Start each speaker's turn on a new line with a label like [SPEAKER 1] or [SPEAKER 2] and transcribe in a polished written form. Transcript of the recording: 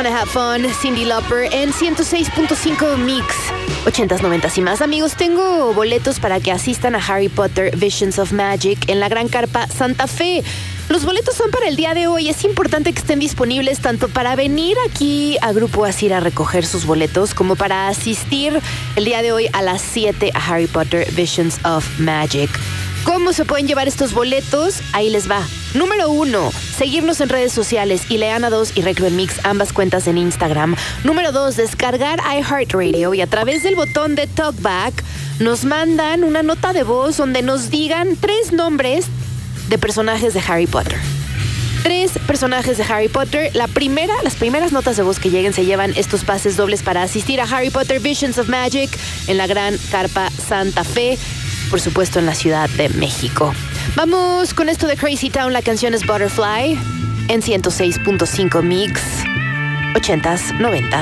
[SPEAKER 1] Wanna Have Fun, Cyndi Lauper en 106.5 Mix. 80s, 90s y más. Amigos, tengo boletos para que asistan a Harry Potter Visions of Magic en la Gran Carpa Santa Fe. Los boletos son para el día de hoy. Es importante que estén disponibles tanto para venir aquí a Grupo Asir a recoger sus boletos como para asistir el día de hoy a las 7 a Harry Potter Visions of Magic. ¿Cómo se pueden llevar estos boletos? Ahí les va. Número 1, seguirnos en redes sociales, Ileana2 y Recreo Mix, ambas cuentas en Instagram. Número 2, descargar iHeartRadio y a través del botón de Talkback nos mandan una nota de voz donde nos digan 3 nombres de personajes de Harry Potter. 3 personajes de Harry Potter. Las primeras notas de voz que lleguen se llevan estos pases dobles para asistir a Harry Potter Visions of Magic en la Gran Carpa Santa Fe, por supuesto en la Ciudad de México. Vamos con esto de Crazy Town. La canción es Butterfly en 106.5 Mix. 80s, 90s.